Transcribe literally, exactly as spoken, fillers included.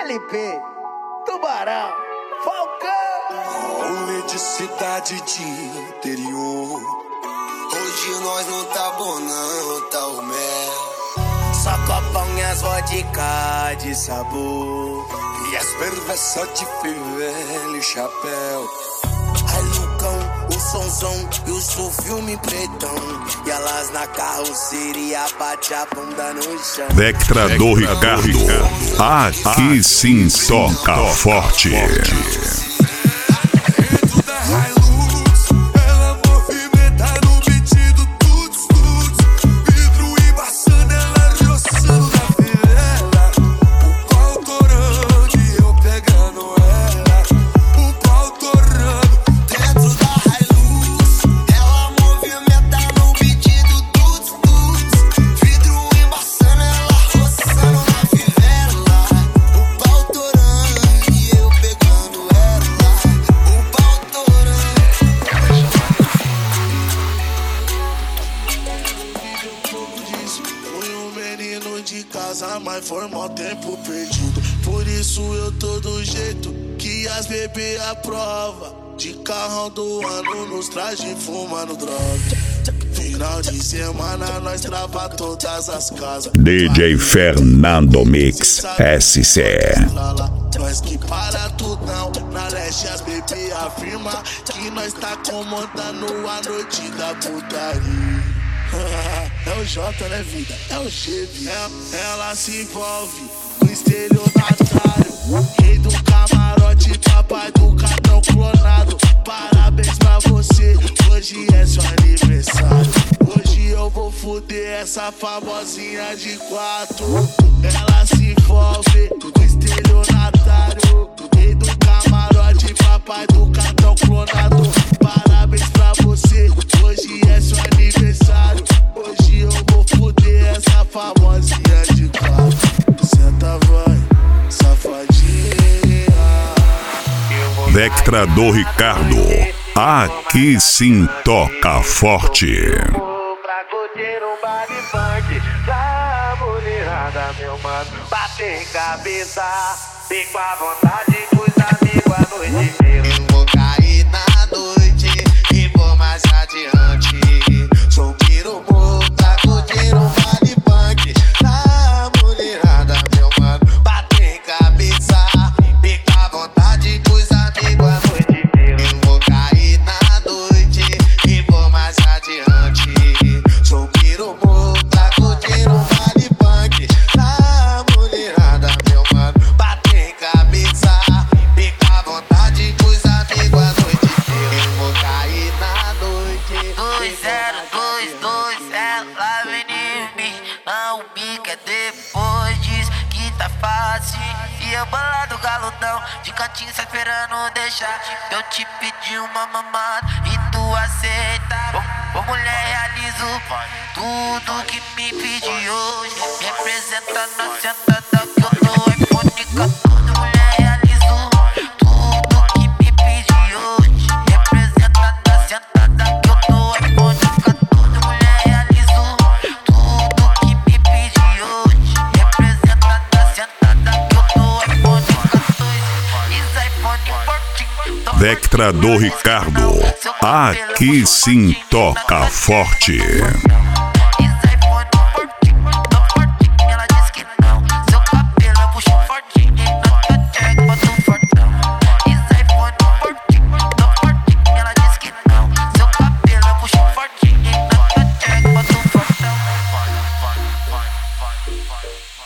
L P, Tubarão, Falcão. Rolê de cidade de interior. Hoje nós não tá bom não, tá o mel. Só copão e as vodka de sabor. E as perversas de fivela e chapéu. Ai Lucão, o sonzão e o sul filme pretão. E elas na carroceria bate a bunda no chão. Vectra do Ricardo, aqui sim toca forte. De casa, mas foi mó tempo perdido. Por isso eu tô do jeito que as bebê aprova. De carrão do ano nos traje fumando droga. Final de semana nós trava todas as casas. D J Fernando Mix S C. Nós que para tudo não. Na leste as bebê afirma que nós tá comandando a noite da putaria. É o J, né, vida? É o G, vida. É, ela se envolve no estelionatário. Rei do camarote, papai do cartão clonado. Parabéns pra você, hoje é seu aniversário. Hoje eu vou fuder essa famosinha de quatro. Ela se envolve no estelionatário. Rei do camarote, papai do cartão clonado. Parabéns pra você, hoje é seu aniversário. Hoje eu vou fuder essa famosinha de quatro. Senta, vai, safadinha. Vectra do Ricardo, aqui sim toca forte. Pra curtir um baile funk, pra mulherada, meu mano, bater cabeça, fico à vontade com os amigos a noite inteira. Eu vou cair na noite e vou mais adiante. Sou piromô pra curtir um baile funk, pra mulherada, meu mano, bater cabeça, fica à vontade com os amigos a noite inteira. Eu vou cair na noite e vou mais adiante. Sou piromô pra curtir um baile funk, pra mulherada, meu mano, bater cabeça, fica à vontade com os amigos a noite inteira. Eu vou cair na noite. dois zero dois dois, ela vem em mim. Não bica depois diz que tá fácil. E eu bolado galudão, de cantinho só esperando deixar. Eu te pedi uma mamada e tu aceita. Ô, ô mulher, realizo tudo que me pedi hoje. Representa na sentada que eu tô iPhone quatorze. Mulher, realizo tudo que me pedi hoje. Representa na sentada que eu tô iPhone quatorze. Mulher, realizo tudo que me pedi hoje. Representa na sentada que eu tô iPhone quatorze. Isso iPhone quatorze. Vectra do Ricardo, aqui sim toca forte. Bye.